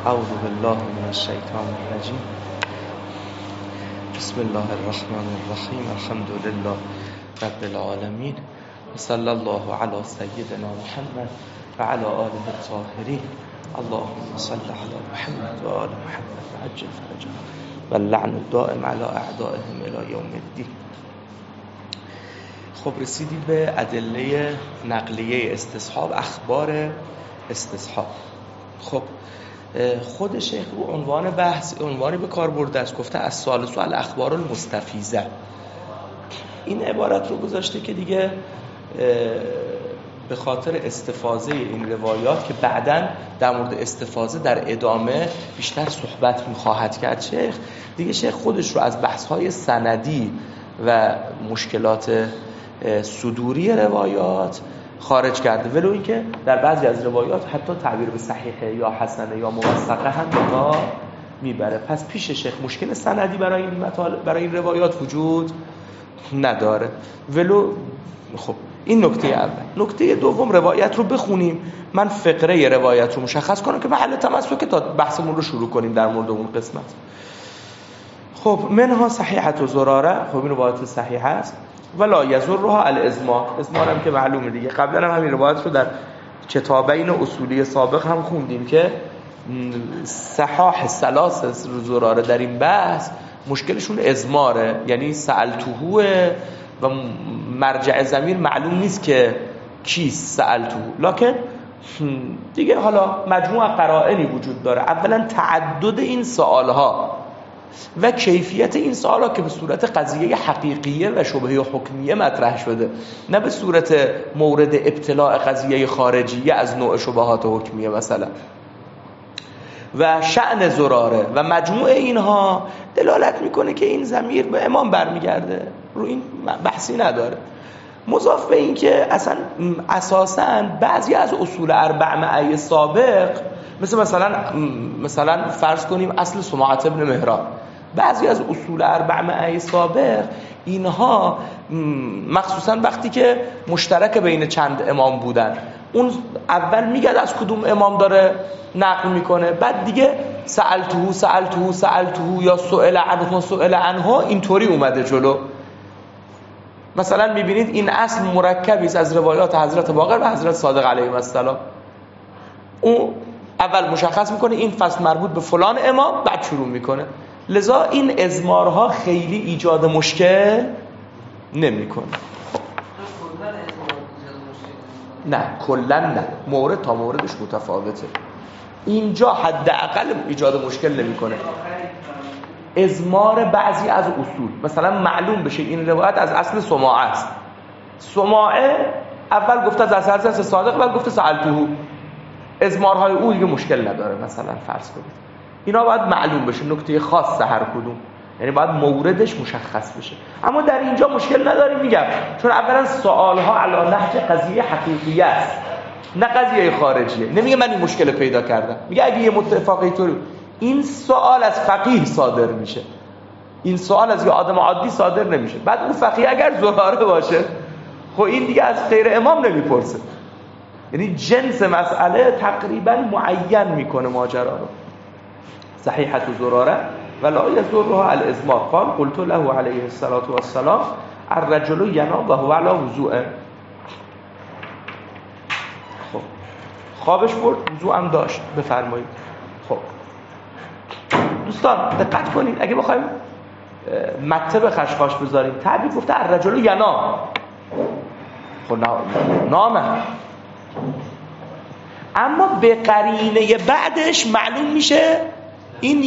اعوذ بالله من الشیطان الرجیم. بسم الله الرحمن الرحیم. الحمد لله رب العالمین و صلی الله علی سیدنا محمد و علی آله الطاهرین. اللهم صل علی محمد و آل محمد و عجل فرجهم و اللعن الدائم علی اعدائهم الی یوم الدین. خب رسیدیم به ادله نقلیه استصحاب، اخبار استصحاب. خب خود شیخ رو عنوان بحث عنوانی به کار برده است، گفته الثالث الاخبار المستفیضه. این عبارت رو گذاشته که دیگه به خاطر استفاضه این روایات که بعداً در مورد استفاضه در ادامه بیشتر صحبت می‌خواهد کرد شیخ، دیگه شیخ خودش رو از بحث‌های سندی و مشکلات صدوری روایات خارج کرده، ولو اینکه در بعضی از روایات حتی تعبیر به صحیحه یا حسنه یا موثقه هم به میبره. پس پیش شیخ مشکل سندی برای این روایات وجود نداره. ولو خب این نکته اول. نکته دوم، روایت رو بخونیم، من فقره روایت رو مشخص کنم که محل تمسک تا بحثمون رو شروع کنیم در مورد اون قسمت. خب منها صحیحه زراره، خب این روایت صحیح است. ولا یزرها الازمار، ازمار هم که معلومه دیگه، قبلا هم همین روایت رو در کتابین اصولی سابق هم خوندیم که صحاح ثلاث زراره در این بحث مشکلشون ازماره، یعنی سألتوه و مرجع ضمیر معلوم نیست که کیست سألتوه، لکن دیگه حالا مجموع قرائنی وجود داره. اولا تعدد این سوالها و کیفیت این سوالا که به صورت قضیه حقیقیه و شبهه حکمیه مطرح شده، نه به صورت مورد ابتلاع قضیه خارجیه از نوع شبهات حکمیه مثلا. و شأن زراره و مجموع اینها دلالت میکنه که این ضمیر به امام برمیگرده، رو این بحثی نداره. مضاف به این که اساساً بعضی از اصول اربع معی سابق مثلا فرض کنیم اصل سماعت ابن مهران، بعضی از اصول اربع معی سابق اینها مخصوصا وقتی که مشترک بین چند امام بودن، اون اول میگه از کدوم امام داره نقل میکنه، بعد دیگه سألتهو یا سئل عنه اینطوری اومده جلو. مثلا میبینید این اصل مرکبی است از روایات حضرت باقر و حضرت صادق علیهم السلام. اون اول مشخص میکنه این فصل مربوط به فلان امام، بعد شروع میکنه. لذا این ازمارها خیلی ایجاد مشکل نمیکنه. نه کلا نه، مورد تا موردش متفاوته. اینجا حداقل ایجاد مشکل نمیکنه. ازمار بعضی از اصول، مثلا معلوم بشه این روایت از اصل سماعه است. سماعه اول گفته از حضرت صادق، بعد گفته سألتهو. ازمارهای او دیگه مشکل نداره. مثلا فرض کنید اینا باید معلوم بشه، نکته خاص هر کدوم، یعنی باید موردش مشخص بشه. اما در اینجا مشکل نداریم میگم، چون اولا سوالها علی نهج قضیه حقیقیه است نه قضیه خارجیه. نمیگه من این مشکل پیدا کردم، میگه اگه یه متفاقی طوری، این سوال از فقیه صادر میشه، این سوال از یه آدم عادی صادر نمیشه. بعد اون فقیه اگر زراره باشه، خب این دیگه از غیر امام نمیپرسه. یعنی جنس مسئله تقریبا معین میکنه ماجرا رو. صحیحه زراره ولا یزرها الازمار. قال قلت له علیه الصلاة والسلام الرجل ینام و هو علی وضوء. خب خوابش برد، وضوء هم داشت، بفرمایید. خب دوستان دقت کنید، اگه بخوایم مته به خشخاش بذاریم، تعبیر گفته الرجل ینام، خب نامه، اما به قرینه بعدش معلوم میشه این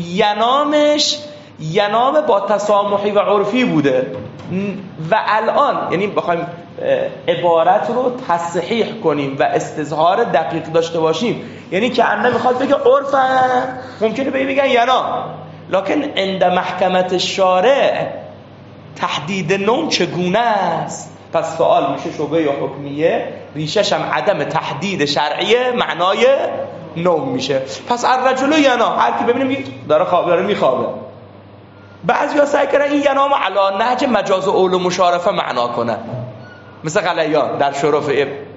ینام با تسامحی و عرفی بوده. و الان یعنی بخوایم عبارت رو تصحیح کنیم و استظهار دقیق داشته باشیم، یعنی که انه میخواد بگه عرفا ممکنه بگن ینام، لکن عند محکمت شارع تحدید نوم چگونه است؟ پس سوال میشه شبهه یا حکمیه، ریشش هم عدم تحدید شرعیه، معنای نوم میشه. پس الرجل ینام، هر کی ببینیم داره میخوابه. بعضیا سعی کردن این ینام علی نهج مجاز اول مشارفه معنا کنن، مثل غلیان در شرف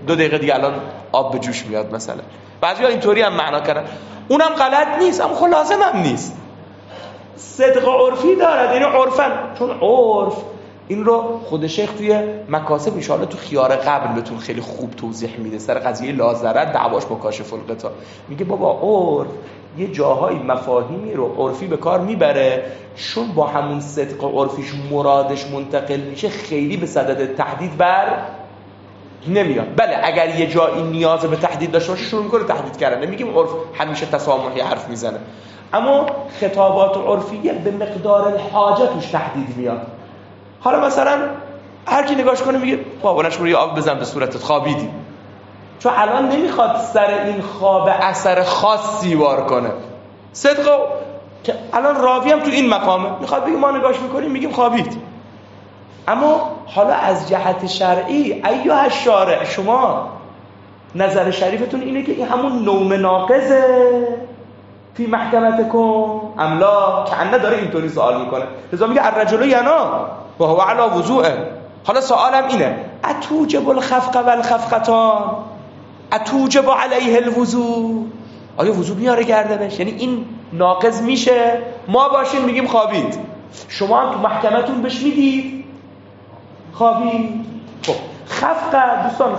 2 دقیقه دیگه الان آب به جوش میاد مثلا. بعضیا اینطوری هم معنا کردن، اونم غلط نیست اما خب لازم هم نیست. صدق عرفی دارد، یعنی عرفن، چون عرف این رو خود شیخ توی مکاسب ان شاءالله تو خیار قبل بهتون خیلی خوب توضیح میده سر قضیه لا دعواش با کاشف الغطا. میگه بابا عرف یه جاهای مفاهیمی رو عرفی به کار میبره چون با همون صدق عرفیش مرادش منتقل میشه خیلی به صدد تحدید بر نمیاد. بله اگر یه جایی نیاز به تحدید داشته باشه شروع میکنه تحدید کردن، نمیگیم عرف همیشه تسامحی حرف میزنه، اما خطابات عرفیه به مقدار الحاجه توش تحدید میاد. حالا مثلا هر کی نگاش کنه میگه بابا نشون یه آب بزن به صورتت خوابیدی، چون الان نمیخواد سر این خواب اثر خاصی وار کنه. صدق که الان راوی هم تو این مقامه میخواد بگه ما نگاش میکنیم میگیم خوابید، اما حالا از جهت شرعی ایها الشارع شما نظر شریفتون اینه که این همون نوم ناقضه فی محکمتکم املا، که انه داره اینطوری سوال میکنه، لذا میگه الرجل ینام و هو علی وضوءه. حالا سوالم اینه اتوجب الخفق والخفقتان اتوجب علیه الوضوء، آیا وضو میاره گردنش؟ یعنی این ناقض میشه ما باشیم میگیم خوابید، شما هم تو محکمتون بهش میدید خوابید. خب خفق دوستان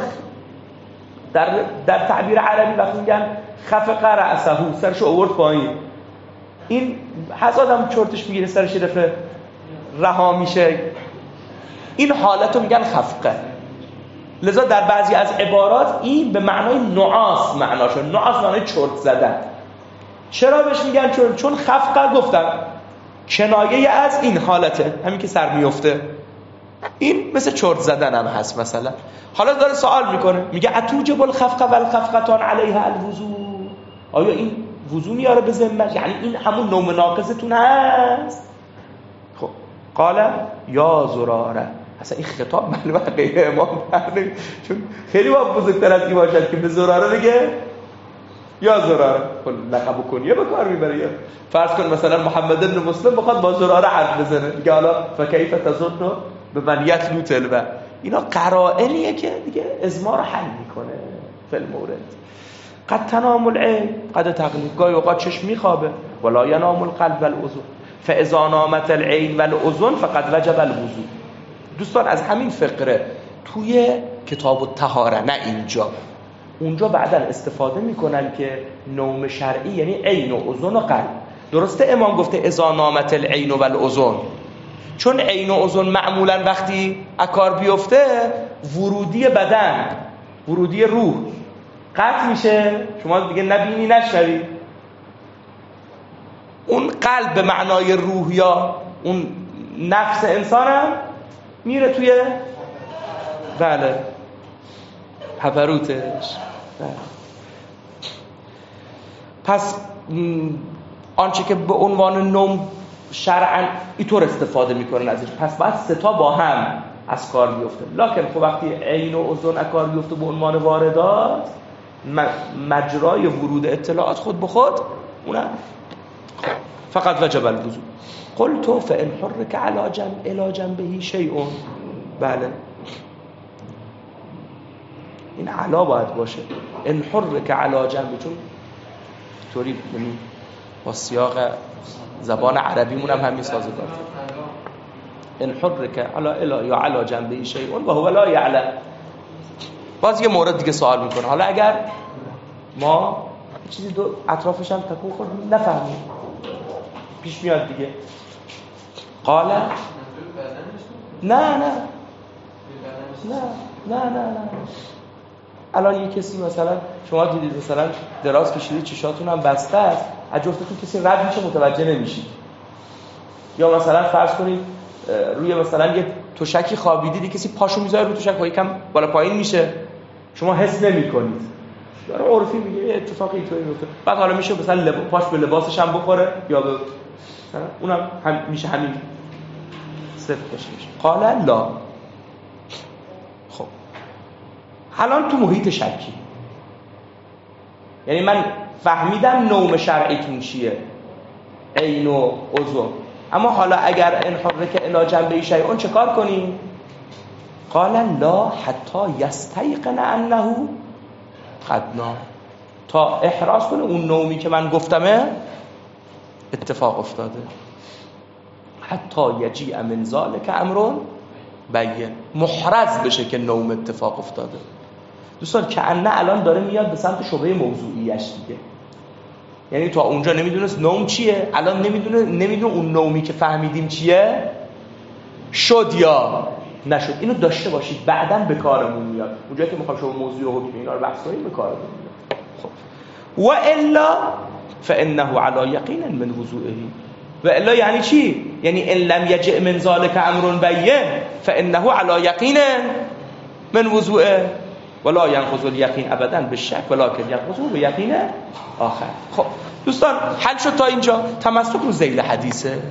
در تعبیر عربی وقتی میگن خفق رأسه سرشو آورد پایین، این حسادم چرتش میگیره سرش دفعه رها میشه، این حالتو میگن خفقه. لذا در بعضی از عبارات این به معنای نعاس معناشه، نعاس معنای چرت زدن. چرا بهش میگن چون خفقه گفتن کنایه از این حالته، همین که سر میفته، این مثل چرت زدن هم هست مثلا. حالا داره سوال میکنه میگه اتوجب الخفق والخفقتان علیها الوضوء، آیا این وضو میاره به ذمه؟ یعنی این همون نوم ناقضتون هست؟ خب قال یا زراره، اصلا این خطاب معلومه غیر امام برنه، چون خیلی باید بزرگتر از این باشد که به زراره بگه یا زراره. لقب کنیه به کار میبره. فرض کن مثلا محمد بن مسلم بخواد با زراره حرف بزنه، میگه حالا فکیف تظن به من یتلو تلوه، اینا قرائنیه که دیگه ازما رو حل میکنه فی المورد. قد تنام العین قد تغلب، گاهی اوقات چشم میخوابه ولا ینام القلب والاذن فاذا نامت العین والاذن فقد وجب الوضوء. دوستان از همین فقره توی کتاب الطهاره، نه اینجا، اونجا بعداً استفاده میکنن که نوم شرعی یعنی عین و اذن و قلب. درسته امام گفته اذا نامت العین والاذن، چون عین و اذن معمولاً وقتی اکار بیفته ورودی بدن، ورودی روح قطع میشه، شما دیگه نبینی نشنوی. اون قلب به معنای روح یا اون نفس انسان هم میره توی بله هپروتش. پس آنچه که به عنوان نوم شرعاً اینطور استفاده میکنن ازش، پس باید سه تا با هم از کار بیفته. لکن خب وقتی عین و اذن از کار بیفته به عنوان واردات، مجرای ورود اطلاعات خود به خود اونم فقط وجب الوضوء. قلت فان حرك على جنبه شیء، بله این علا باید باشه، ان حرك على جنبه، چون طوری با سیاق زبان عربیمون هم همین سازگار. ان حرك على جنبه شیء و هو لا یعلم. باز یه مورد دیگه سوال میکنه، حالا اگر ما چیزی دو اطرافش هم تکون خورد نفهمیم، پیش میاد دیگه. قال نه الان یه کسی مثلا شما دیدید مثلا دراز کشیدید چشاتون هم بسته است، از جفتتون کسی رد میشه متوجه نمیشید، یا مثلا فرض کنید روی مثلا یه تشکی خوابیدید کسی پاشو میذاره روی تشک و یکم بالا پایین میشه، شما حس نمی‌کنید. داره عرفی میگه اتفاقی اینطوری میفته. بعد حالا میشه مثلا پاش به لباسش هم بخوره یا به اونم میشه همین صفر باشه. قال لا. خب الان تو محیط شکی، یعنی من فهمیدم نوم شرعیتون چیه، عین و اذن، اما حالا اگر ان حرک الی جنبه شیء چه کار کنیم؟ قال لا حتی یستیقن انه قد نام، تا احراز کنه اون نومی که من گفتمه اتفاق افتاده. حتی یجیء من ذلک امر بین، محرز بشه که نوم اتفاق افتاده. دوستان کأنه الان داره میاد به سمت شبهه موضوعیش دیگه، یعنی تا اونجا نمیدونست نوم چیه، الان نمیدونه اون نومی که فهمیدیم چیه، شد یا نشد. اینو داشته باشید بعداً به کارمون میاد، اونجایی که میخوام شما موضوع حکم اینا رو بحث کنیم به کارمون میاد. خب و الا فانه علی یقین من وضوئه. و الا یعنی چی؟ یعنی ان لم یجئ من ذلک امر بین فانه علی یقین من وضوئه ولا ينقض اليقين ابدا بالشك ولكن ينقض بيقين آخر. خب دوستان حل شد تا اینجا. تمسک رو ذیل حدیثه.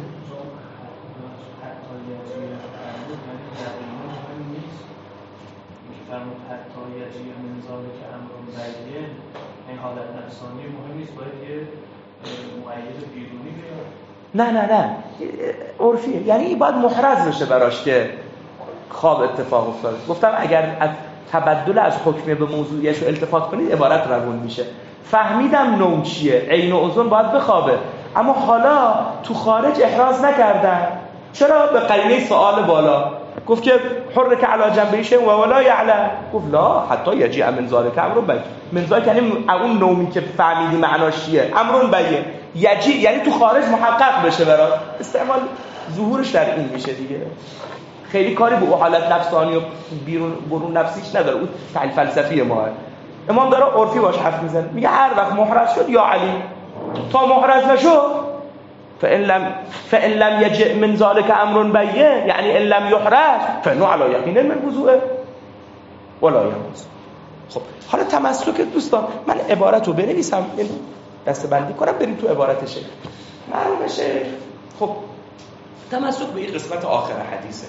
نه عرفیه، یعنی باید محرز بشه براش که خواب اتفاق افتاده. گفتم اگر از تبدل از حکم به موضوعیش رو التفات کنید عبارت روون میشه. فهمیدم نوم چیه، عین و اذن باید بخوابه، اما حالا تو خارج احراز نکردن. چرا؟ به قرینه سوال بالا گفت که حرک علی جنبه شیء و ولا یعلم، گفت لا حتی یجیء من ذلک امر بین. من ذلک یعنی اون نومی که فهمیدی معناش چیه، امر بین. یجیء یعنی تو خارج محقق بشه برات. استعمال ظهورش در این میشه دیگه، خیلی کاری به حالت نفسانی و برون نفسیش نداره، اون تحلیل فلسفی ماه. امام داره عرفی باش حرف میزنه، میگه هر وقت محرز شد یا علی، تا محرز نشد فإن لم يجئ من ذلك امر بین، یعنی ان لم یحرز فانه علی یقین من وضوئه ولا ينقض. خب حالا تمسک دوستان، من عبارت رو بنویسم دسته بندی کنم بریم تو عبارت شیخ معلوم بشه. خب تمسک به این قسمت آخر حدیثه.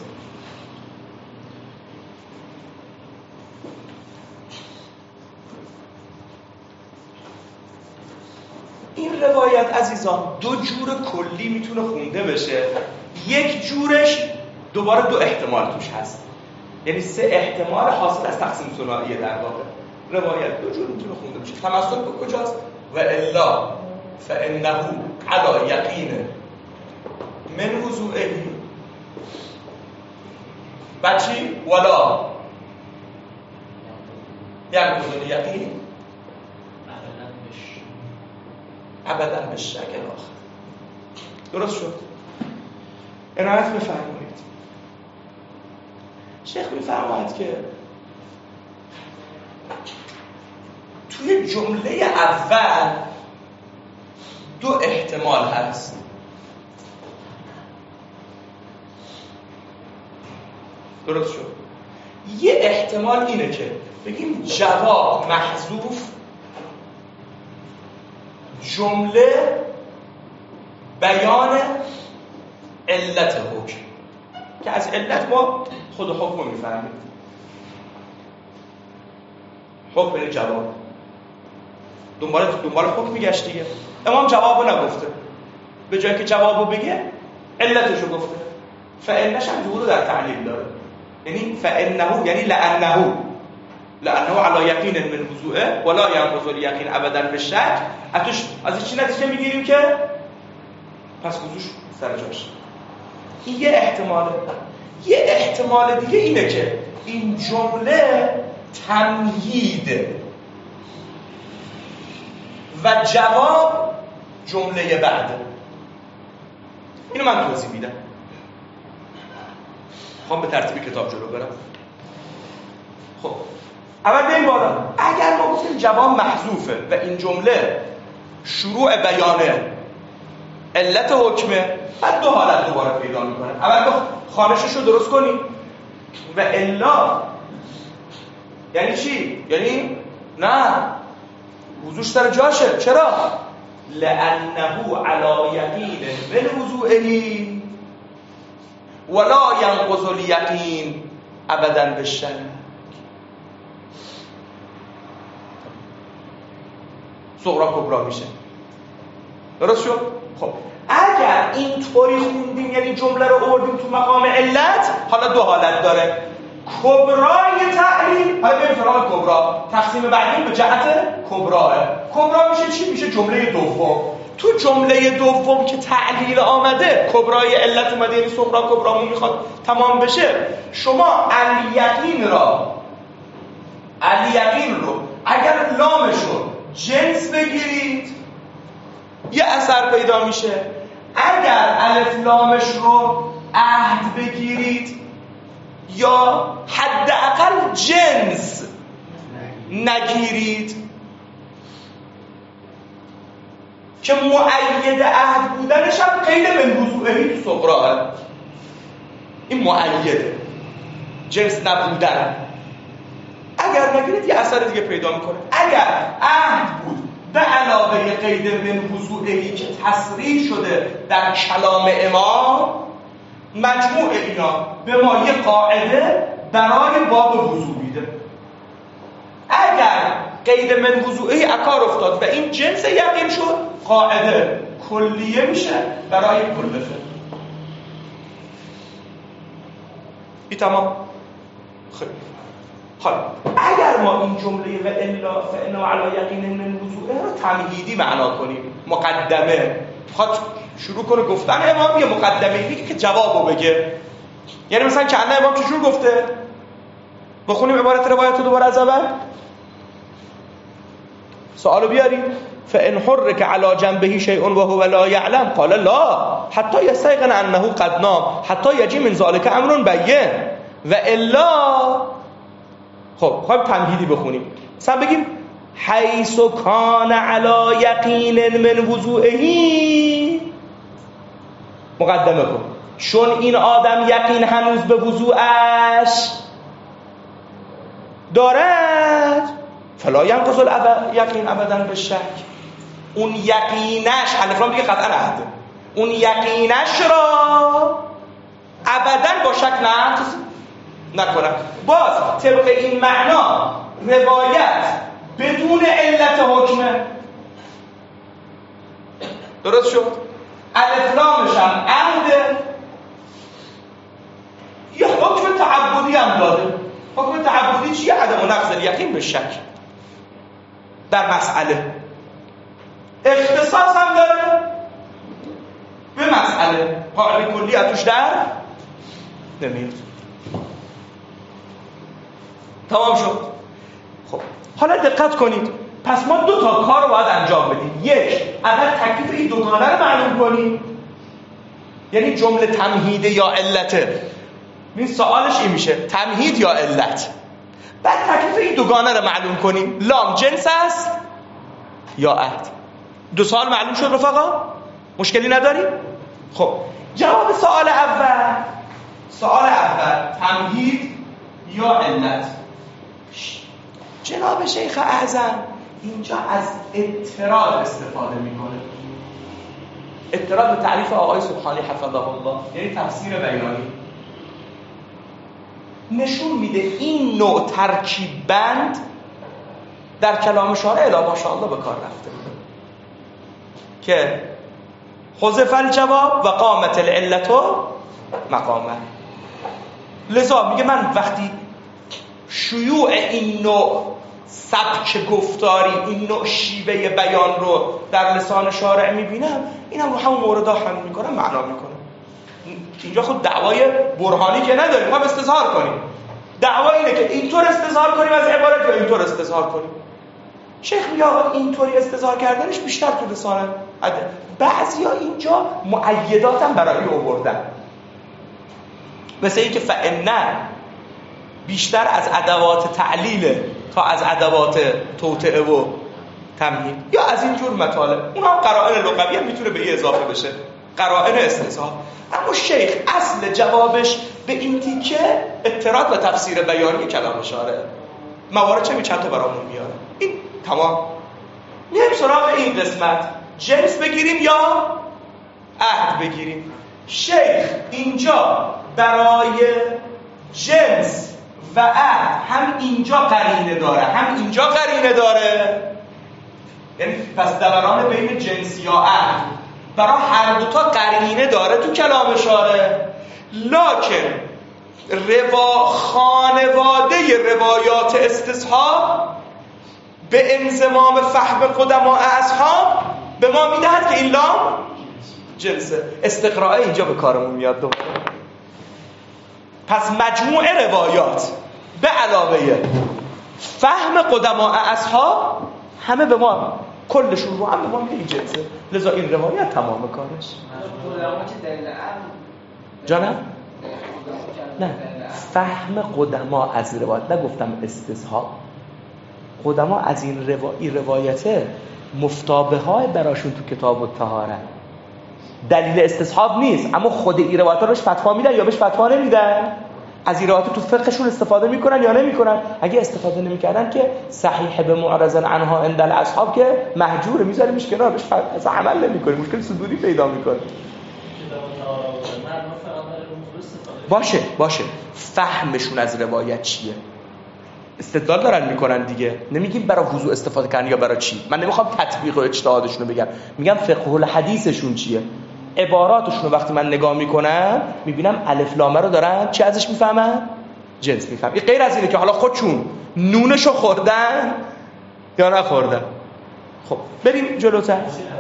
این روایت عزیزان دو جور کلی میتونه خونده بشه. یک جورش دوباره دو احتمال توش هست، یعنی سه احتمال حاصل از تقسیم ثنائیه. در واقع روایت دو جور میتونه خونده بشه. تمسک به کجاست؟ و الا فانه علی یقین من وضوئه و چی؟ ولا یعنقض الیقین ابدا به شک آخر. درست شد؟ عنایت بفرمایید. شیخ میفرماید که توی جمله اول دو احتمال هست. درست شد؟ یه احتمال اینه که بگیم جواب محذوف، جمله بیان علت حکم، که از علت ما خود حکم رو میفهمیم. حکم یعنی جواب، دنبال حکم میگشت دیگه. امام جواب رو نگفته، به جایی که جواب رو بگه علتش رو گفته. فانش هم ظهور در تعلیل داره، یعنی فانه یعنی لانه علی یقین من وضوئه ولا ينقض الیقین ابدا بالشک. از چی نتیجه میگیریم که پس وضوش سر جاش. این یه احتماله. یه احتمال دیگه اینه که این جمله تمهیده و جواب جمله بعده. اینو من توضیح میدم، خواهم به ترتیب کتاب جلو برم. خب اول بریم بالا. اگر ما گفتیم جواب محذوفه و این جمله شروع بیان علت حکمه، بعد دو حالت دوباره پیدا میکنه. اول گفت خانشش رو درست کنی و الا یعنی چی؟ یعنی نه وضوش سر جاشه. چرا؟ لانه علی یقین من وضوئه ولا ينقض الیقین ابدا بالشک. صغرا کبرا میشه. درست شد؟ خب اگر اینطوری خوندیم، یعنی جمله رو آوردیم تو مقام علت، حالا دو حالت داره. کبرای تعلیل، حالا بریم سراغ کبرا، تقسیم بعدی به جهت کبراه. کبرا میشه چی؟ میشه جمله دوم. تو جمله دوم که تعلیل آمده، کبرای علت اومده، یعنی صغرا کبرامون میخواد تمام بشه، شما الیقین رو اگر لامش رو جنس بگیرید یه اثر پیدا میشه، اگر الف لامش رو عهد بگیرید یا حداقل جنس نگیرید که مؤید عهد بودنش هم قید من وضوعهی تو صغراه، این مؤیده، جنس نبودن، اگر نگیرید یه اثر دیگه پیدا میکنه. اگر عهد بود به علاوه قید من وضوعهی که تصریح شده در کلام امام، مجموع اینا به ما یه قاعده برای باب وضوع میده. اگر قید من وضوعهی اکار افتاد و این جنس یقین شد، قاعده کلیه میشه برای کل فعل. این تمام. خیلی حالا اگر ما این جمله و الا فانا علی یقین من وضوعه رو تمهیدی معنا کنیم، مقدمه خاطر شروع کنه گفتن امام، یه مقدمه میگه که جوابو بگه. یعنی مثلا که انه امام چجور گفته؟ بخونیم عبارت روایت رو دوباره از اول، سوالو بیاریم. فان حرك على جنبه شيء وهو لا يعلم قال لا حتى يستيقن انه قد نام حتى يجي من ذلك امر بين و الا. خب خواهیم تمهیدی بخونیم، مثلا بگیم حیث کان علی یقین من وضوعهی، مقدمه کن، چون این آدم یقین هنوز به وضوعش دارد، فلا ینقض یقین ابدا به شک. اون یقینش، الفلام دیگه قطعا عهده، اون یقینش را ابدا با شک نکنم. باز طبق این معنا روایت بدون علت حکمه، درست شد؟ الف لامش هم عهده، یه حکم تعبدی هم داده. حکم تعبدی چیه؟ عدم نقض الیقین به شک در مسئله. اختصاص هم داره به مسئله، قاعده کلی اتوش در نمیاد. تمام شد. خب حالا دقت کنید، پس ما دو تا کار رو باید انجام بدیم. یک، اول تکلیف این دوگانه رو معلوم کنیم، یعنی جمله تمهیده یا علته. این سوالش این میشه تمهید یا علت. بعد تکلیف این دوگانه رو معلوم کنیم، لام جنس است یا عهد. دو سوال معلوم شد رفقا؟ مشکلی نداریم؟ خب جواب سوال اول تمهید یا علت. جناب شیخ اعظم اینجا از اضطراد استفاده میکنه. اضطراد به تعریف آقای سبحانی حفظه الله، یعنی تفسیر بیانی، نشون میده این نوع ترکیب بند در کلام شارع الا ماشاءالله به کار رفته که حذف الجواب و قامت العلت مقامه. لذا میگه من وقتی شیوع این نوع سبک گفتاری، این نوع شیوه بیان رو در لسان شارع میبینم، اینم رو همون موردها حمل میکنم، معنا میکنم. اینجا خود دعوای برهانی که نداریم، ما استظهار کنیم. دعوا اینه که اینطور استظهار کنیم از عبارت یا اینطور استظهار کنیم. شیخ میگه آقا اینطوری استظهار کردنش بیشتر تو لسانه. بعضیا اینجا مؤیدات هم برای آوردن، مثل این که فإنه بیشتر از ادوات تعلیل تا از ادوات توطئه و تمهید، یا از این جور مطالب. اونها قرائن لغوی هم میتونه به اضافه بشه، قرائن استثناء. اما شیخ اصل جوابش به این تیکه اضطراد و تفسیر بیانی کلام شارع. موارد چه چند تا برامون میاره. این تمام. میایم سراغ این قسمت، جنس بگیریم یا عهد بگیریم. شیخ اینجا برای جنس و عهد هم اینجا قرینه داره هم اینجا قرینه داره، یعنی پس دوران بین جنس یا عهد برای هر دوتا قرینه داره تو کلام شارع. لکن خانواده روایات استصحاب به انضمام فهم قدماء اصحاب به ما میدهد که این لام جنسه. استقراء اینجا به کارمون میاد دوباره. پس مجموع روایات به علاوه فهم قدماء اصحاب همه به ما، کلشون رو هم به ما میده این جنسه. لذا این روایت تمام کارش. جانم؟ نه، فهم قدما از روایت، نگفتم استصحاب. قدما از این روایته مفتابه های براشون تو کتاب الطهاره دلیل استصحاب نیست، اما خود این روایت ها روش فتوا میدن یا بهش فتوا نمیدن؟ از این روایت تو فقهشون استفاده میکنن یا نمیکنن؟ اگه استفاده نمیکردن که صحیح به معرض عنها عند الاصحاب که محجوره، میذاریمش کنار، بهش اصلا عمل نمیکنه، مشکل صدوری پیدا میکنه. باشه فهمشون از روایت چیه؟ استدلال دارن میکنن دیگه. نمیگیم برای وضوء استفاده کردن یا برای چی. من نمیخوام تطبیق و اجتهادشون رو بگم، میگم فقه الحدیثشون چیه. عباراتشون رو وقتی من نگاه میکنم میبینم الف لام رو دارن چی ازش میفهمن؟ جنس میفهمن. این غیر از اینه که حالا خودشون نونشو خوردن یا نخوردن. خب بریم جلوتر.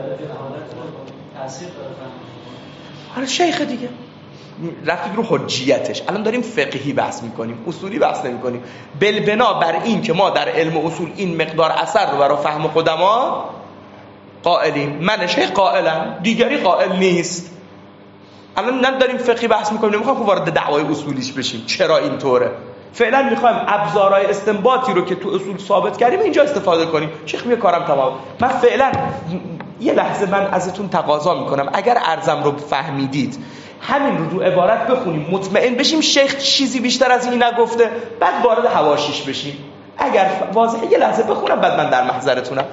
حالا شیخ دیگه رفتید رو حجیتش. الان داریم فقهی بحث میکنیم، اصولی بحث نمیکنیم. بنا بر این که ما در علم اصول این مقدار اثر رو برای فهم قدما قائلیم. من شیخ قائلم، دیگری قائل نیست. الان نداریم فقهی بحث میکنیم، نمیخوام که وارد دعوای اصولیش بشیم چرا اینطوره. فعلا میخوایم ابزارهای استنباطی رو که تو اصول ثابت کردیم اینجا استفاده کنیم. شیخ میگه کارم تمام. من فعلا یه لحظه من ازتون تقاضا میکنم اگر عرضم رو فهمیدید همین رو عبارت بخونیم، مطمئن بشیم شیخ چیزی بیشتر از این نگفته، بعد وارد حواشیش بشیم. اگر واضحه یه لحظه بخونم بعد من در محضرتونم.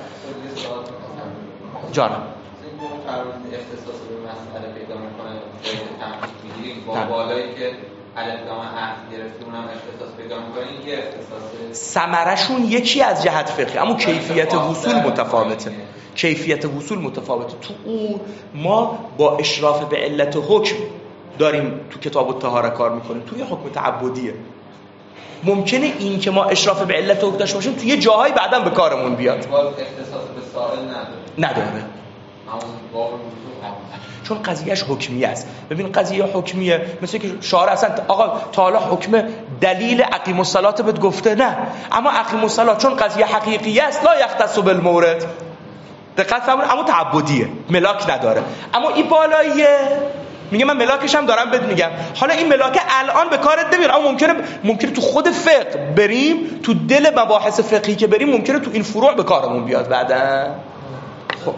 جانم اختصاص به مسئله پیدا میکنه میگیریم با بالایی که الفلام عهد گرفته اونم اختصاص پیدا میکنه. یه اختصاص ثمرشون یکی از جهت فقهی، اما کیفیت وصول متفاوته. کیفیت وصول متفاوته. تو اون ما با اشراف به علت حکم داریم تو کتاب الطهاره کار میکنیم، توی حکم تعبدیه. ممکنه این که ما اشراف به علت حکم داشته باشیم توی جاهای بعداً به کارمون بیاد. اختصاص به سائل نداره. چون قضیهش حکمیه است. ببین قضیه حکمیه، مثل که شارع اصلا آقا تعالی حکم دلیل اقیم الصلاه بهت گفته نه، اما اقیم الصلاه چون قضیه حقیقیه است لا یختص بالمورد. دقت فرمایید، اما تعبدیه، ملاک نداره. اما این بالاییه میگه من ملاکش هم دارم بهت میگم. حالا این ملاک الان به کارت نمیاد، اما ممکنه تو خود فقه بریم، تو دل مباحث فقهی که بریم ممکنه تو این فروع به کارمون بیاد بعدا. خب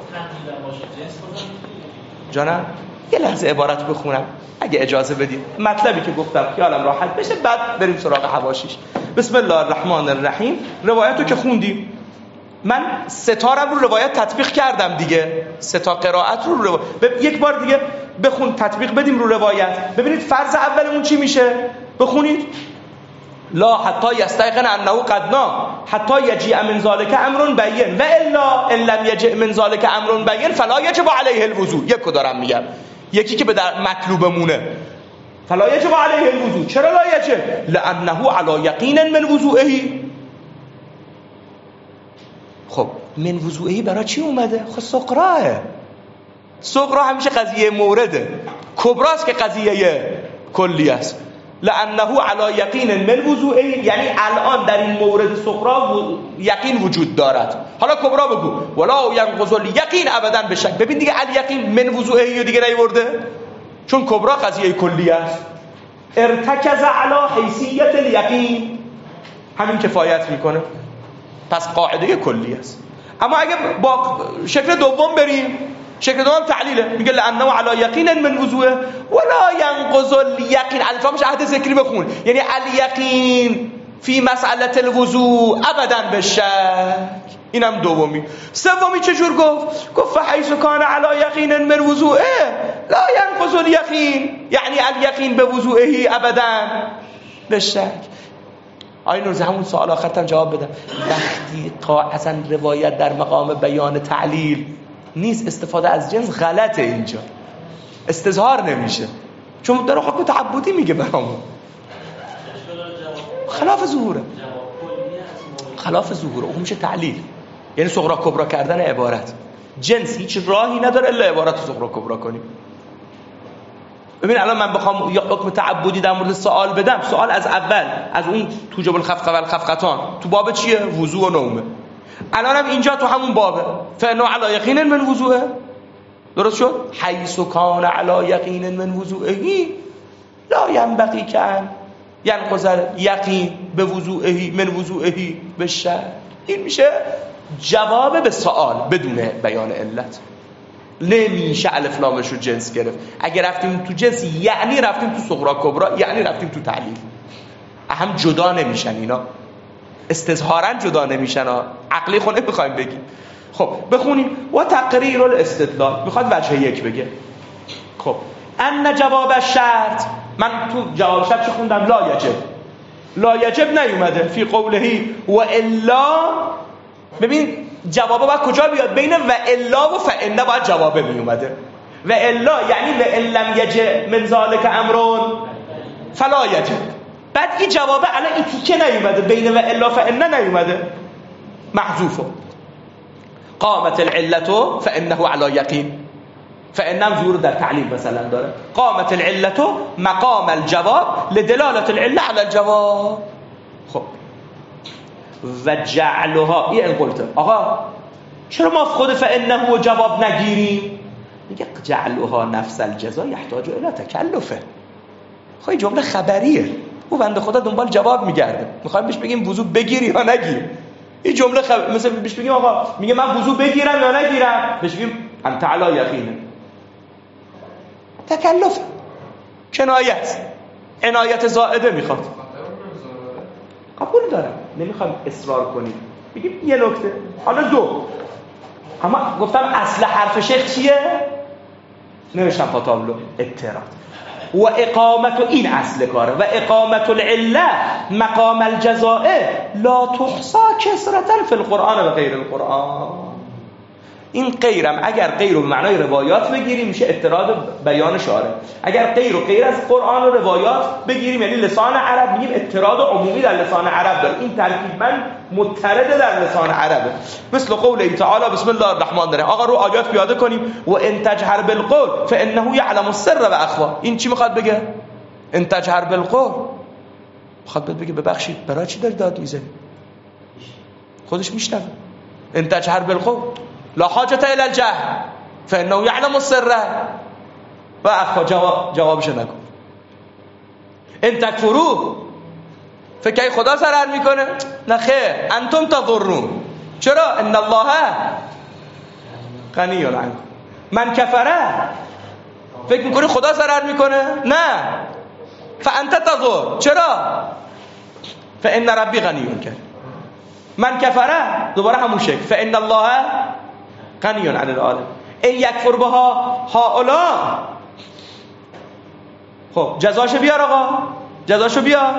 جانم یه لحظه عبارت بخونم اگه اجازه بدید، مطلبی که گفتم خیالم راحت بشه، بعد بریم سراغ حواشیش. بسم الله الرحمن الرحیم. روایتو که خوندیم، من ستارم رو روایت تطبیق کردم دیگه، ستا قرائت رو روایت. یک بار دیگه بخون، تطبیق بدیم رو روایت. ببینید فرض اولمون چی میشه؟ بخونید لا حتی یستیقن انه قد نام حتی یجیء من ذلک امر بین و الا ان لم یجیء من ذلک امر بین فلا یجب علیه الوضوء. یکو دارم میگم، یکی که به در مطلوبمونه. فلا یجب علیه الوضوء. چرا لا یجب؟ لانه علی یقین من وضوئه. خب من وضوئه برای چی اومده؟ خب سقراه. سقرا همیشه قضیه مورده، کبراست که قضیه کلی است. لانه علی یقین من وضوئه، یعنی الان در این مورد سقرا یقین وجود دارد. حالا کبرا بگو ولا ینقض الیقین ابدا بشک. ببین دیگه الیقین من وضوئه دیگه نیورده، چون کبرا قضیه کلی است. ارتکز علی حیثیت الیقین، همین کفایت میکنه. پس قاعده کلی است. اما اگه با شکل دوم بریم، شکل دوم تعلیله، میگه لانه علی یقین من وضوء ولا ينقض الیقین. الفامش عهد ذکری بخون، یعنی الیقین فی مسئله الوضوء ابدا بشک. اینم دومی. سومی چه جور گفت فحیث کان علی یقین من وضوء لا ينقض الیقین، یعنی الیقین به وضوئه ابدا بشک. آی نوزه همون سوال آخرتم جواب بدم. وقتی اصلا روایت در مقام بیان تعلیل نیست، استفاده از جنس غلطه، اینجا استظهار نمیشه، چون داره حکم تعبدی میگه برامون. خلاف ظهوره. خلاف ظهوره اون میشه تعلیل، یعنی صغرا کبرا کردن عبارت. جنس هیچ راهی نداره الا عبارت صغرا کبرا کنیم. ببین الان من بخوام یا حکم تعبدی در مورد سوال بدم، سوال از اول از اون توجب الخفقه و الخفقتان تو باب چیه؟ وضوء و نومه. الانم اینجا تو همون بابه، فانه علی یقین من وضوءه. درست شد؟ حیث کان علی یقین من وضوءه لا ینبغی کن ينقض یقین به وضوءه من وضوءه بالشرع. این میشه جواب به سوال بدون بیان علت. نمیشه الف لامش رو جنس گرفت. اگر رفتیم تو جنس یعنی رفتیم تو صغرا کبرا، یعنی رفتیم تو تعلیل. هم جدا نمیشن اینا، استظهارا جدا نمیشن ها. عقلی خود نمیخوایم بگیم. خب بخونیم و تقریر الاستدلال میخواد وجه یک بگه. خب ان جواب الشرط، من تو جواب شرط چه خوندم؟ لا یجب نیومده فی قوله و الا. ببین جوابه باید کجا بیاد؟ بین و الا و فإن باید جوابه میومده. و الا یعنی و ان لم یجب من ذلک امرون فلا یجب. بعد این جوابه الان این تیکه نیومده، بین و الا فإن نیومده، محذوفه. قامت العلة فإنه على یقین، فإنم ظهور در تعلیل مثلا داره. قامت العلة مقام الجواب لدلالة العلة على الجواب. خب و جعلها این قلت آقا چرا ما خود فإنه جواب نگیریم؟ میگه جعلها نفس الجزا یحتاج الى تکلفه. خب این جمله خبریه، او بنده خدا دنبال جواب میگرده. میخوایم بهش بگیم وضو بگیری یا نگیر. این جمله مثلا بهش بگیم آقا میگه من وضو بگیرم یا نگیرم، بهش بگیم انت علی یقین. تکلف، کنایت، عنایت زائده میخواد. قبول دارم، نمیخوام اصرار کنیم، بگیم یه نکته حالا دو. اما گفتم اصل حرف شیخ چیه؟ نوشتم پاتابلو اعتراض و اقامت، این اصل کاره. و اقامت العله مقام الجزاء لا تحصى کثرة فی القرآن و غیر القرآن. این غیرم اگر غیر رو به معنای روایات بگیریم میشه اعتراض بیان شارع. اگر غیر و غیر از قرآن و روایات بگیریم یعنی لسان عرب، میگیم اعتراض عمومی در لسان عرب داره. این ترکیب من مترده در لسان عربه. مثل قول تعالی بسم الله الرحمن الرحیم. آقا رو آیات پیاده کنیم و ان تجهر بالقول فانه یعلم السر و اخفی. این چی میخواد بگه؟ ان تجهر بالقول میخواد بگه ببخشید برای چی داری داد میزنی؟ خودش میشنوه. ان تجهر بالقول لا حاجت الى الجهر فانه يعلم السر و اخفی. جوابش نکن. ان تکفروا فکر خدا ضرر میکنه؟ نه خیر، انتم تضرون. چرا؟ ان الله غنی عنکم. من کفره فکر میکنی خدا ضرر میکنه؟ نه، فانت تضر. چرا؟ فان ربی غنی عنکم. من کفره دوباره همون شکل، فان الله غنی عن العالم. این یکفر بها هؤلاء. خب جزاشو بیار آقا، جزاشو بیار.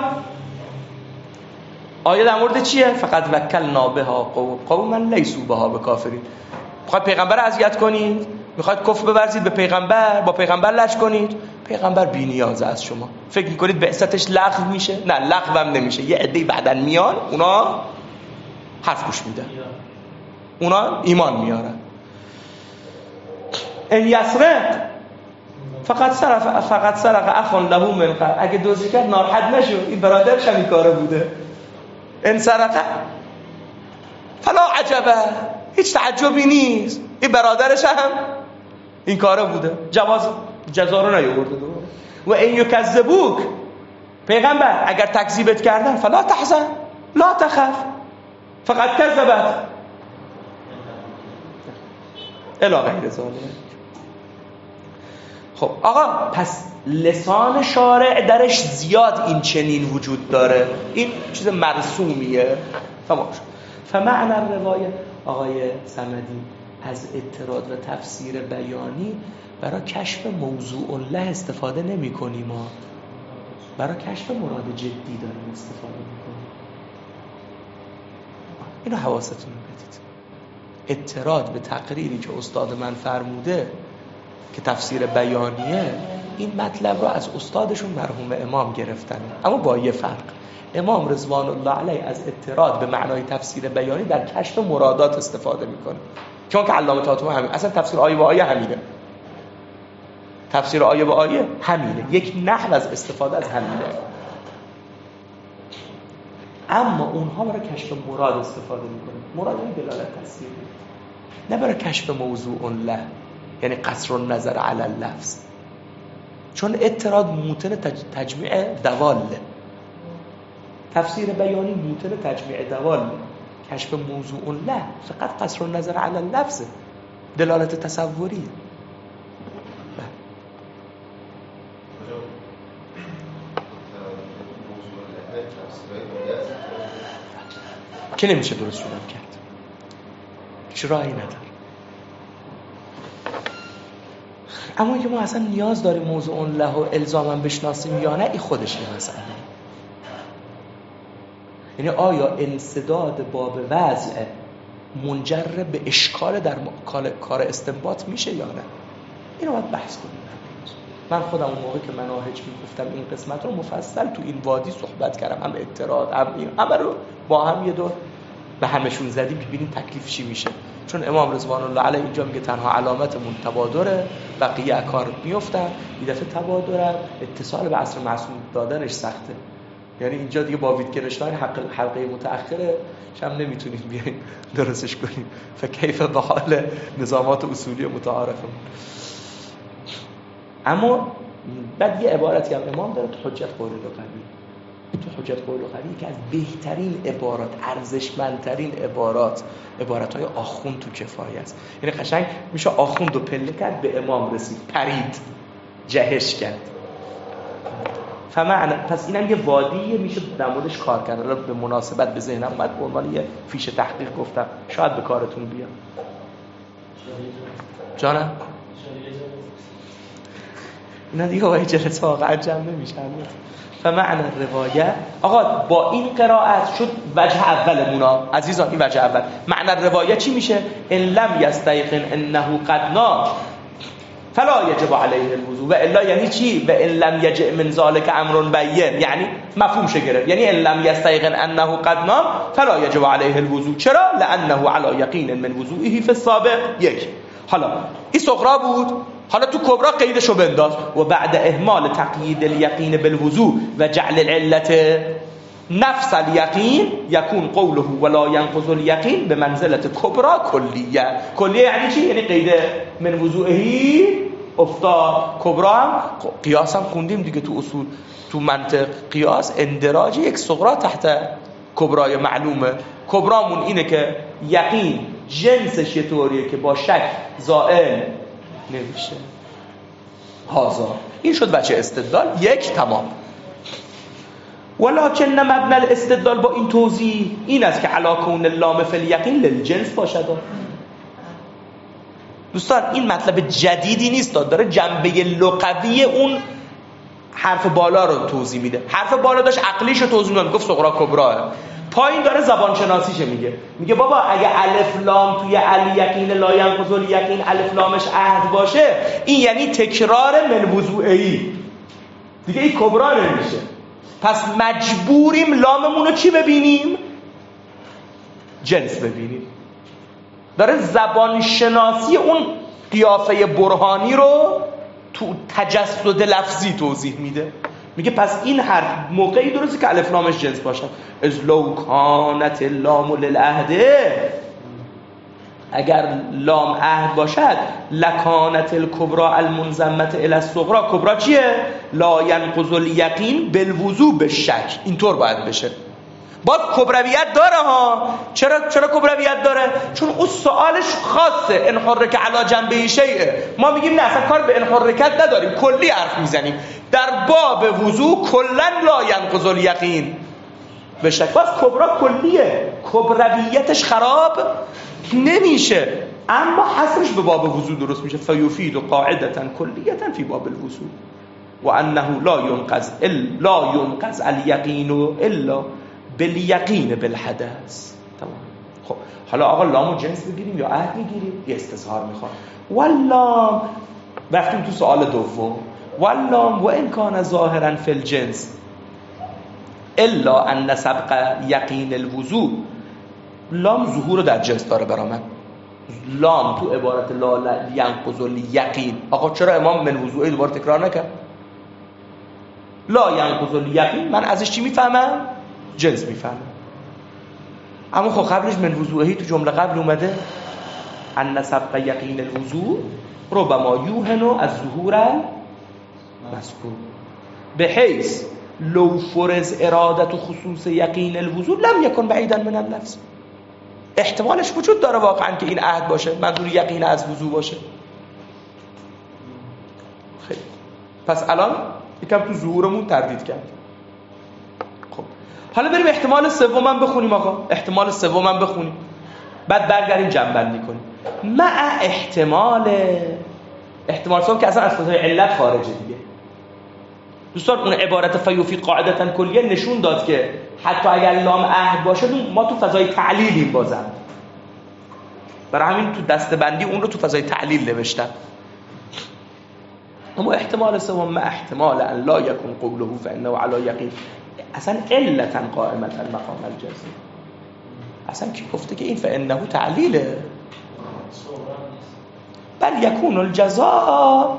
آیه در مورد چیه؟ فقط وکلنا بها قوما لیسوا بها بکافرین. میخواد پیغمبر رو اذیت کنید؟ میخواد کفر بورزید به پیغمبر، با پیغمبر لج کنید؟ پیغمبر بی نیازه از شما. فکر میکنید بعثتش لغو میشه؟ نه، لغو هم نمیشه. یه عده‌ای بعدن میان، اونا حرف گوش میدن، اونا ایمان میارن. ان یسرق فقط سرق اخ له من قبل. اگه دزدی کرد ناراحت نشو، این برادرش هم این کاره بوده. ان سرق فلا عجبه، هیچ تعجبی نیست، این برادرش هم این کاره بوده. جزا رو نیاورده. و ان یکذبوک، پیغمبر اگر تکذیبت کردن فلا تحزن لا تخف فقط کذبت الی غیر ذلک. خب آقا پس لسان شارع درش زیاد این چنین وجود داره، این چیز مرسومیه. تمام شد. فمعنی الروایه آقای صمدی از اعتراض و تفسیر بیانی برای کشف موضوع الله استفاده نمی کنیم، ما برای کشف مراد جدی داریم استفاده میکنیم. اینو حواستون بدید. اعتراض به تقریری که استاد من فرموده که تفسیر بیانیه، این مطلب رو از استادشون مرحوم امام گرفتن، اما با یه فرق. امام رضوان الله علیه از اعتراض به معنای تفسیر بیانی در کشف مرادات استفاده میکنه، چون که علامه طاطمی همین، اصلا تفسیر آیه به آیه همینه، تفسیر آیه به آیه همینه، یک نحو از استفاده از همینه. اما اونها برای کشف مراد استفاده میکنه. مراد این دلالت تفسیری، نه برای کشف موضوع له، یعنی قصر النظر علی اللفظ، چون اعتراض موتن تجمیع دواله، تفسیر بیانی موتن تجمیع دواله، کشف موضوع له فقط قصر النظر علی اللفظ، دلالت تصوری. که نمیشه درست شدن کرد، هیچ راهی نداره. اما اینکه ما اصلا نیاز داریم موضوع له و الزاما بشناسیم یا نه، این خودش یه مسئله. یعنی آیا انسداد باب وضع منجر به اشکال در کار استنباط میشه یا نه، اینو باید بحث کنیم. من خودم اون موقع که مناهج میگفتم این قسمت رو مفصل تو این وادی صحبت کردم، هم اعتراض هم این، همه رو با هم یه دور به همشون زدیم ببینیم تکلیف چی میشه. چون امام رضوان الله علیه اینجا میگه تنها علامتمون تبادره، بقیه کار میافتن، این دفعه تبادره، اتصال به عصر معصوم دادنش سخته. یعنی اینجا دیگه با ویتگنشتاین حلقه متأخره شم نمیتونیم بیایم درستش کنیم، فکیف به حال نظامات اصولی متعارفمون. اما بعد یه عبارتی هم امام داره تو حجت قول لغوی، تو حجت قول لغوی که از بهترین عبارات، ارزشمندترین عبارات‌های آخوند تو کفایه است. یعنی قشنگ میشه آخوند و پله کرد به امام رسید، پرید، جهش کرد. پس اینم یه وادیه میشه در موردش کار کرد. الان به مناسبت به ذهنم اومد، به عنوان یه فیش تحقیق گفتم، شاید به کارتون بیاد. جانم اینا دیگه با جلسه واقعا جمع نمیشن. فمعنی روایه، آقا با این قرائت شد وجه اولمونا عزیزان، این وجه اول. معنی روایه چی میشه؟ ان لم یستیقن انه قد نام فلا یجب علیه الوضوء. و الا یعنی چی؟ و ان لم یجئ من ذلک امر بین، یعنی مفهوم شه گرفت. یعنی ان لم یستیقن انه قد نام فلا یجب علیه الوضوء. چرا؟ لانه علی یقین من وضوئه فی السابق. یک، حالا این صغرا بود، حالا تو کبرا قیدشو بنداز. و بعد اهمال تقیید الیقین بالوضوء و جعل العلت نفس الیقین یکون قوله ولا ينقض الیقین به منزلت کبرا کلیه. کلیه یعنی چی؟ یعنی قید من وضوئه افتاد. کبرا هم قیاس هم خوندیم دیگه تو اصول، تو منطق قیاس اندراج یک صغرا تحت کبرای معلومه. کبرامون اینه که یقین جنسش یه طوریه که با شک زائل نمیشه. هازا این شد بچه استدلال یک، تمام. ولکن مبنی الاستدلال با این توضیح این است که علا کون اللام فی الیقین للجنس باشد. دوستان این مطلب جدیدی نیست، داره جنبه لغوی اون حرف بالا رو توضیح میده. حرف بالا داشت عقلیش رو توضیح میده، گفت صغرا کبراه. پایین داره زبان شناسیشه میگه بابا اگه الف لام توی الیقین لا ینقض الیقین الف لامش عهد باشه، این یعنی تکرار من وضوعی دیگه، این کبرا نمیشه. پس مجبوریم لاممون رو چی ببینیم؟ جنس ببینیم. داره زبان شناسی اون قیافه برهانی رو تو تجسد لفظی توضیح میده. میگه پس این حرف موقعی درسته که الف لامش جنس باشه. از لو کانت اللام للعهد، اگر لام عهد باشد لکانت الکبرى المنضمه الی الصغرى. کبرا چیه؟ لا ینقض الیقین بالوضوء بالشک. اینطور باید بشه. باز کبرویت داره ها. چرا کبرویت داره؟ چون اون سوالش خاصه، ان حرک علی جنبه شیء. ما میگیم نه اصلا کار به ان حرکت نداریم، کلی حرف میزنیم. در باب وضوء کلا لا ینقض الیقین بشک. باز کبرا کلیه، کبرویتش خراب نمیشه، اما حصرش به باب وضوء درست میشه. فیفید قاعدتا کلیتا فی باب الوضوء و انه لا ینقض الیقین الا بالیقین بالحدث. تمام. خب حالا آقا لامو جنس بگیریم یا عهد میگیریم؟ یه استظهار میخواد. واللام رفتیم تو سوال دوم. واللام و ان کان ظاهرا فی الجنس الا ان سبق یقین الوضوء. لام ظهور رو در جنس داره برا من. لام تو عبارت لا ینقض الیقین. آقا چرا امام من وضوء دوباره تکرار نکرد؟ لا ینقض الیقین من ازش چی میفهمم؟ جنس میفهمم. اما خب قبلش من وضوءهی تو جمله قبل اومده ان سبق یقین الوضوء ربما یوهن از ظهور المذکور بحیث لو فرض ارادت و خصوص یقین الوضوء لم یکن بعیدا من اللفظ. احتمالش وجود داره واقعا که این عهد باشه، منظور یقین از وضوء باشه. خیلی پس الان یکم تو ظهورمون تردید کرد. خب حالا بریم احتمال سومم بخونیم. آقا احتمال سومم بخونیم بعد برگردیم جنبندی کنیم. مع احتمال سوم که اصلا از فضای علت خارجه دیگه. دوستان اون عبارت فیوفی قاعدتا کلیه نشون داد که حتی اگر لام عهد باشه ما تو فضای تعلیلیم بازم. برای همین تو دستبندی اون رو تو فضای تعلیل نوشتم. اما احتمال سوم مع احتمال ان لا یکون قوله فانه علی یقین اصلا علتا قائمه مقام الجزم. اصلا کی گفته که این فانه تعلیله؟ بل یکون الجزاء.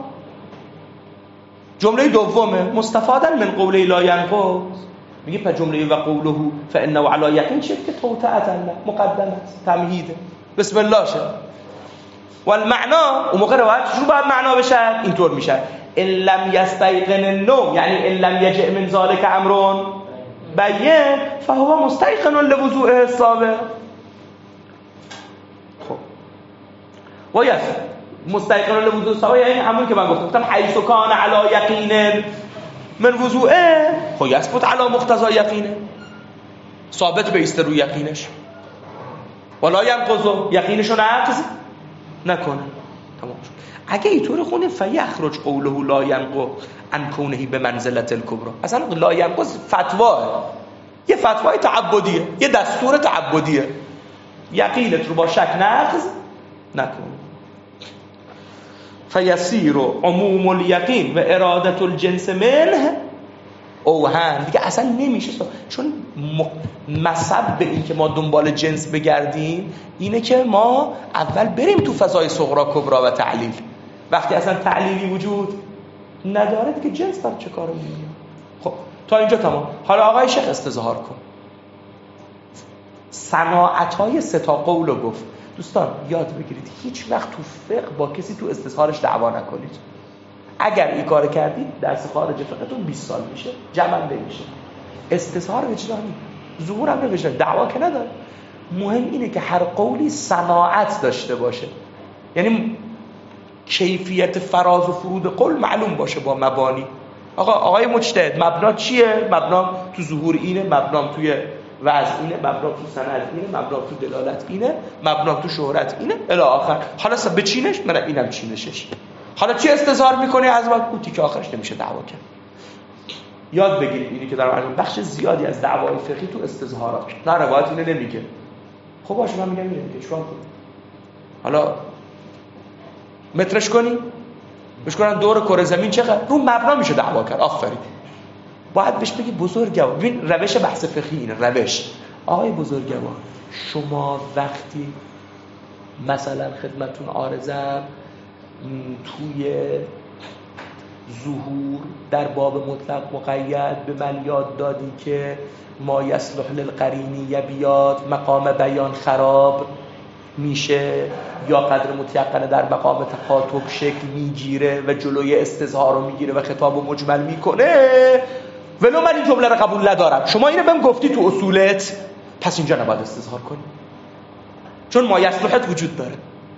جمله دومه مستفادا من قوله لا ینقض. میگه پس جمله و قوله فانه علی یقین چیه که توطئه مقدمه تمهیده. بسم الله شد. والمعنا اون موقع روایت شو باید معنا بشه؟ اینطور میشه ان لم یستیقن النوم، یعنی ان لم یجئ من ذلك امر بین فهو مستیقن لوضوءه السابق. خب وایس مستیقن لوضوء السابق یعنی همون که من گفتم حیث کان علی یقین من وضوءه خب یثبت علی مقتضی یقینه، ثابت بیست روی یقینش. ولا ینقض یقینشو نقض نکنه. تمام شد. اگه اینطور خونه فیخرج قوله لا ینقض عن کونه به منزلت الکبرى. اصلا لا ینقض فتواه، یه فتوای تعبدیه، یه دستور تعبدیه. یقینت رو با شک نقض نکن. فیسیر عموم الیقین و ارادت الجنس منه اوهن. دیگه اصلا نمیشه چون مصب به این که ما دنبال جنس بگردیم اینه که ما اول بریم تو فضای صغرا کبرا و تعلیل. وقتی اصلا تعلیلی وجود نداره دیگه جنس برای چه کارو میگه؟ خب تا اینجا تمام. حالا آقای شیخ استظهار کن. صناعت‌های سه تا قولو گفت. دوستان یاد بگیرید هیچ وقت تو فقه با کسی تو استظهارش دعوا نکنید. اگر این کار کردید درس خارج فقهتون 20 سال میشه، جمع نمیشه. استظهار وجدانی، ظهور هم نمیشه، دعوا که نداره. مهم اینه که هر قولی صناعت داشته باشه، یعنی کیفیت فراز و فرود قول معلوم باشه با مبانی. آقای مجتهد مبنا چیه؟ مبنا تو ظهور اینه، مبنا توی وضع اینه، مبنا تو سند اینه، مبنا تو دلالت اینه، مبنا تو شهرت اینه الی آخر. حالا به چینش من اینم چینشش. حالا چی استظهار میکنی از وقت بودی که آخرش نمیشه دعوا کرد. یاد بگیرید اینی که در بخش زیادی از دعوای فقهی تو استظهارات. نه روایت اینو نمیگه. خب باشه من میگم اینو میگه چیکار کنیم؟ حالا مترش کنیم؟ بهش کنن دور کره زمین چقدر؟ رو مبنا میشه دعوا کرد. آفرین. باید بهش بگی بزرگوار. ببین روش بحث فقهی اینه. روش آقای بزرگوار شما وقتی مثلا خدمتتون عارضم توی ظهور در باب مطلق مقید به من یاد دادی که ما یصلح للقرینی بیاد مقام بیان خراب میشه یا قدر متیقنه در مقام تخاطب شکل میگیره و جلوی استظهار رو میگیره و خطاب رو مجمل میکنه، ولو من این جمله رو قبول ندارم، شما اینو بهم گفتی تو اصولت، پس اینجا نباید استظهار کنی چون ما یصلحت وجود داره.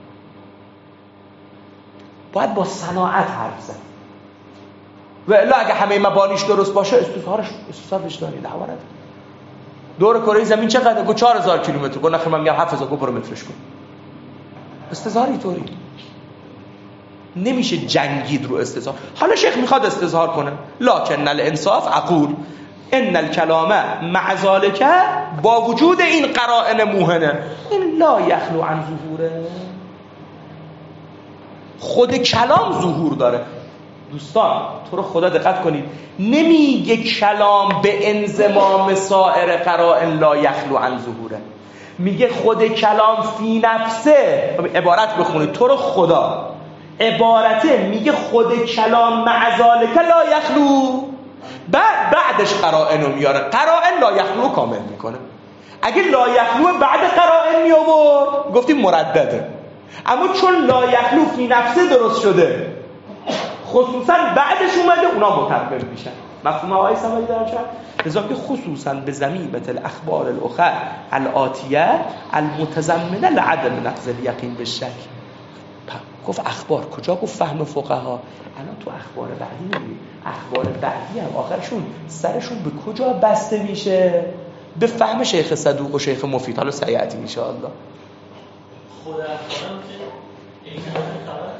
باید با صناعت حرف زد و الا اگه همه مبانیش درست باشه استظهار وجدانی دعوا نداره. دور کره زمین چقدره؟ گو 4000 کیلومتر. گو نخیر من میگم 7000. گو برو مترش کن. استظهار اینطوری نمیشه جنگید رو استظهار. حالا شیخ میخواد استظهار کنه لکن الانصاف اقول ان الکلام مع ذلك با وجود این قرائن موهنه این لا یخلو عن ظهوره. خود کلام ظهور داره. دوستان تو رو خدا دقت کنید، نمیگه کلام به انضمام سایر قرائن لا یخلو عن ظهوره، میگه خود کلام فی نفسه. عبارت بخونید تو رو خدا، عبارته میگه خود کلام مع ذالک لا یخلو، بعدش قرائن رو میاره، قرائن لا یخلو کامل میکنه. اگه لا یخلو بعد قرائن می آورد گفتیم مردده، اما چون لا یخلو فی نفسه درست شده خصوصا بعدش اومده، اونا متقبل میشن. مفهوم آقای صمدی دارم چند؟ لذا که خصوصا به ضمیمه الاخبار الاخر الاتیه المتضمنه لعدم نقض الیقین بالشک. گفت اخبار کجا؟ گفت فهم فقها. الان تو اخبار بعدی میبینید، اخبار بعدی هم آخرشون سرشون به کجا بسته میشه؟ به فهم شیخ صدوق و شیخ مفید. حالا سیعتی ان شاء الله. خود اخبارم که این خبر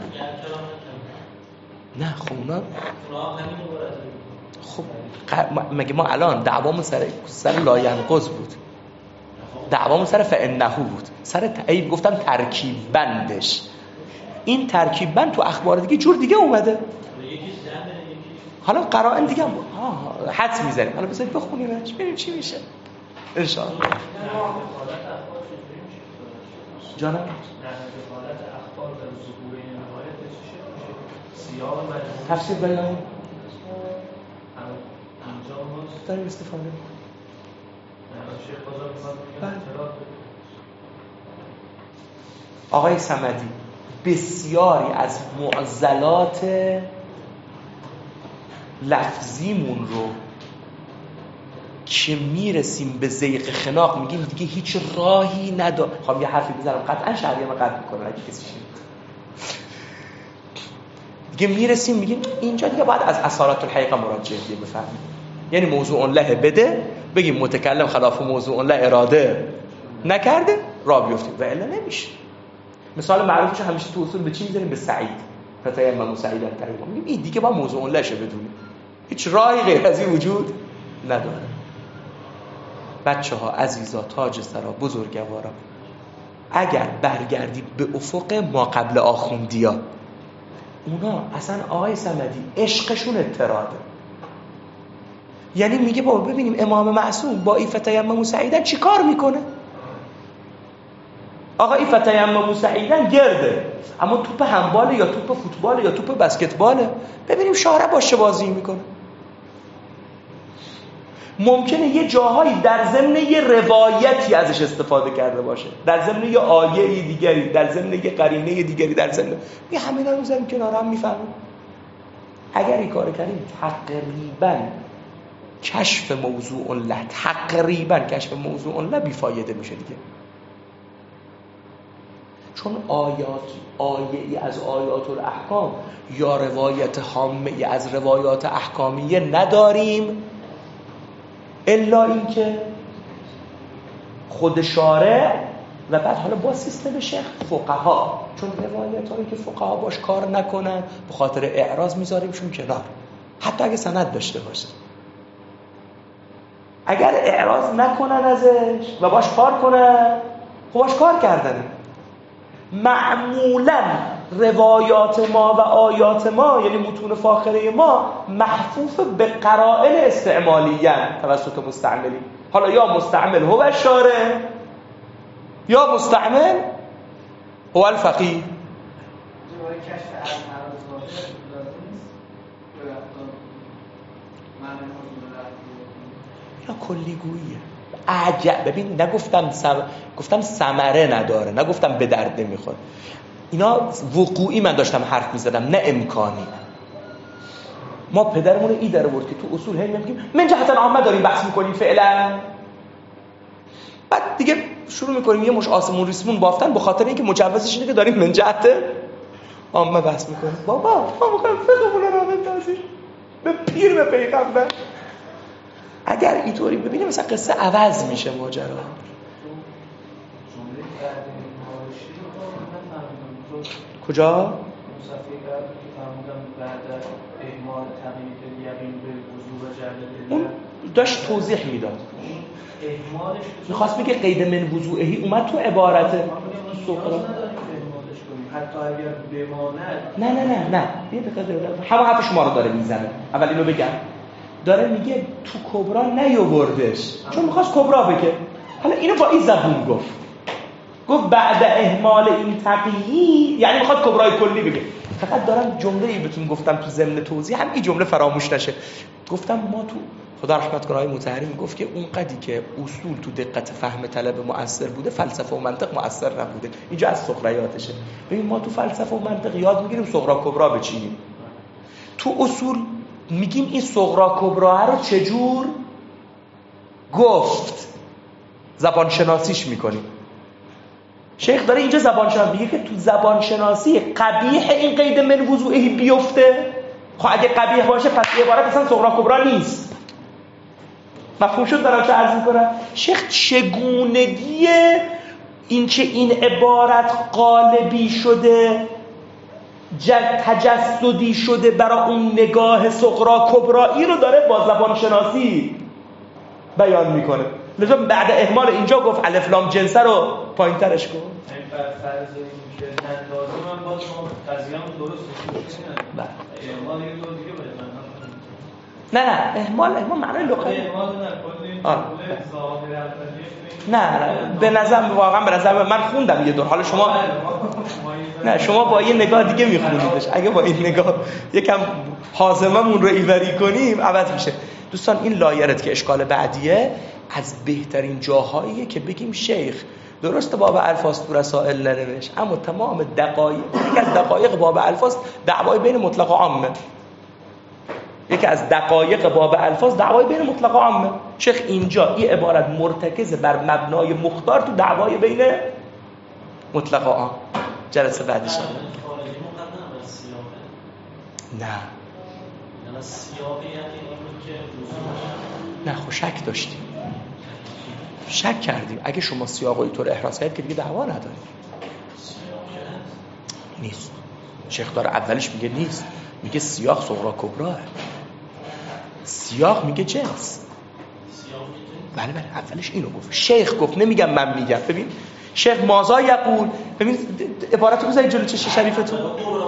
نه خب اونا خب مگه ما الان دعوامون سر لا ینقض بود، دعوامون سر فانه بود، سر عیب گفتم ترکیب بندش. این ترکیب بند تو اخبار دیگه جور دیگه اومده. حالا قرائن دیگه حدس میزنیم. حالا بذارید بخونیمش ببینیم چی میشه ان شاء الله. جانم تفسیر بیان داریم استفاده آقای صمدی بسیاری از معضلات لفظیمون رو که میرسیم به ذیق خناق میگیم دیگه هیچ راهی نداره. خب یه حرفی بزنم قطعا شهریه من قطع میکنه اگه کسی شید دیگه میرسیم میگیم اینجا دیگه باید از اثارات الحقیقه مراجعه بفهمیم. یعنی موضوع له بده بگیم متکلم خلاف موضوع له اراده نکرده راه بیفتیم و الا نمیشه. مثال معروفش همیشه تو اصول به چی میذاریم؟ به سعید. فتیمموا سعیدا طیبا. میگیم این دیگه با موضوع له شه بدونیم، هیچ راهی غیر از این وجود نداره. بچه‌ها عزیزا تاج سرا بزرگوارا، اگر برگردیم به افق ما قبل آخوندیا، اونا اصلا آقای صمدی عشقشون اضطراده. یعنی میگه بابا ببینیم امام معصوم با این فتیمموا سعیدا چی کار میکنه. آقا این فتیمموا سعیدا گرده، اما توپ هندبال یا توپ فوتبال یا توپ بسکتباله، ببینیم شارع باش چه بازی میکنه. ممکنه یه جاهایی در ضمن یه روایتی ازش استفاده کرده باشه، در ضمن یه آیه دیگری، در ضمن یه قرینه دیگری، در ضمن می همین رو میذاریم کنار هم میفهمیم. اگر این کار کردیم تقریبا کشف موضوع له، تقریبا کشف موضوع له بیفایده میشه دیگه. چون آیه‌ای از آیات الاحکام یا روایت حامه‌ای از روایات احکامیه نداریم الا اینکه خود شارع و بعد حالا با سیستم شیخ فقها، چون روایت هایی که فقها باش کار نکنن به خاطر اعراض میذاریمشون کنار، حتی اگه سند داشته باشه. اگر اعراض نکنن ازش و باش کار کنن، خب باش کار کردن. معمولا روایات ما و آیات ما یعنی متون فاخره ما محفوف به قرائن استعمالیه توسط مستعملی. حالا یا مستعمل هو الشارع یا مستعمل هو الفقیه. یا کلیگوییه. عجب. ببین نگفتم گفتم ثمره نداره، نگفتم به درد نمیخوره. اینا وقوعی من داشتم حرف میزدم نه امکانی. ما پدرمون رو ایده رو برد که تو اصول هی میگیم من جهت عامه داریم بحث میکنیم فعلا، بعد دیگه شروع میکنیم یه مش آسمون ریسمون بافتن به خاطر اینکه مجوزش اینه که داریم من جهت عامه بحث میکنیم. بابا ما میخوایم فقهمون رو بندازیم به پیر به پیغمبر. اگر اینطوری ببینیم مثلا قصه عوض میشه ماجرا. کجا؟ اون داشت توضیح میداد. میخواست بگه قید من وضوعهی اومد تو عبارت حتی اگر بماند نه یه دقیقه همون حرف شما رو داره میزنه. اول اینو بگم، داره میگه تو کبرا نیاوردش چون میخواست کبرا بگه. حالا اینو با این زبون گفت بعد اهمال این تقیید، یعنی میخواد کبرای کلی بگه. فقط دارم جمله‌ای بهتون گفتم تو ضمن توضیح، هم این جمله فراموش نشه. گفتم ما تو خدا رحمت کنه آقای مطهری میگفت که اون قدی که اصول تو دقت فهم طلب مؤثر بوده، فلسفه و منطق مؤثر نبوده. اینجا از سخریاتشه. ببین ما تو فلسفه و منطق یاد میگیریم صغرا کبرا بچینیم، تو اصول میگیم این صغرا کبرا رو چجور گفت، زبان شناسیش میکنیم. شیخ داره اینجا زبان شناسی میگه که تو زبان شناسی قبیح این قید من وضوعی بیفته. خب اگه قبیح باشه پس عبارت اصلا صغرا کبرا نیست. مفهوم شد دارم چه عرض میکنم؟ شیخ چگونگی این که این عبارت قالبی شده، تجسدی شده برای اون نگاه صغرا کبرایی رو داره با زبان شناسی بیان میکنه. لذا بعد اهمال اینجا گفت الف لام جنسه رو پایین ترش کن. بر فرض این که لازم من باز شما قضیه‌ام درست می‌کنم. بله. اهمال یه طور دیگه باید نه اهمال معنی لغوی اهمال نه کل ظاهر نه به نظر واقعا به نظر من خوندم یه دور. حالا شما نه شما با یه نگاه دیگه میخونیدش. اگه با این نگاه یکم حازممون رو ایوری کنیم عوض میشه. دوستان این لایرت که اشکال بعدیه از بهترین جاهاییه که بگیم شیخ درسته باب الفاظ تو رسائل ننوشت، اما تمام دقایق، یکی از دقایق باب الفاظ دعوای بین مطلق و عامه. یکی از دقایق باب الفاظ دعوای بین مطلق و عامه. شیخ اینجا این عبارت مرتکز بر مبنای مختار تو دعوای بین مطلق و عام. جلسه بعدش نه نه خب شک داشتیم، شک کردیم. اگه شما سیاق و اینطور احراز کردید که دیگه دعوا نداریم. نیست. شیخ داره اولش میگه نیست، میگه سیاق صغرا کبراه، سیاق میگه جنس. بله اولش اینو گفت. شیخ گفت، نمیگم من میگم. ببین شیخ مازا یقول، ببین عبارتو بذارید جلو چش شریفتون.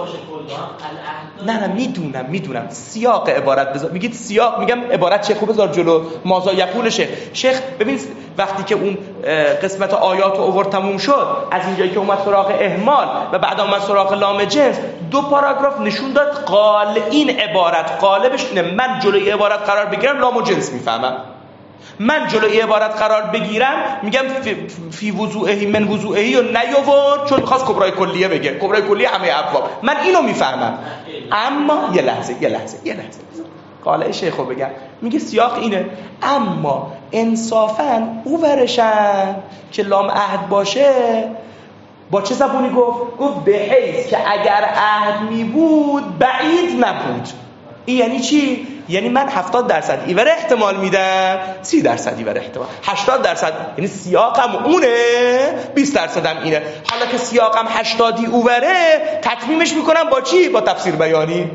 نه میدونم سیاق عبارت بذار. میگید سیاق، میگم عبارت چه خوب بذار جلو مازا یقول شیخ. ببین وقتی که اون قسمت آیات اوورد تموم شد، از اینجایی که اومد سراغ اهمال و بعد اومد سراغ لام جنس، 2 پاراگراف نشون داد قال این عبارت قالبش اینه من جلوی عبارت قرار بگیرم لام و جنس میفهمم، من جلوی عبارت قرار بگیرم میگم فی وضوعهی من وضوعهی و نیاورد چون میخواست کبرای کلیه بگه، کبرای کلیه همه ابواب، من اینو میفهمم. اما یه لحظه قاله شیخو بگم، میگه سیاق اینه، اما انصافاً او ورشن که لام عهد باشه با چه زبونی گفت به حیث که اگر عهد می بود بعید نبود. این یعنی چی؟ یعنی من 70% ایور احتمال میدم، 30% ایور احتمال، 80%، یعنی سیاقم اونه، 20% هم اینه. حالا که سیاقم 80 اوره، تطمیمش میکنم با چی؟ با تفسیر بیانی.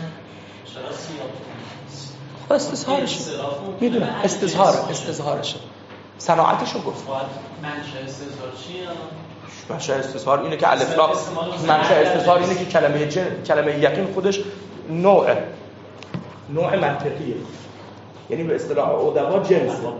استظهارش میدونم، استظهارشه، صناعتشو گفت. منشأ استظهار چیه؟ منشأ استظهار اینه که الف لام، منشأ استظهار اینه که کلمه یقین خودش نوع منطقیه، یعنی به اصطلاح ادبا جنسه.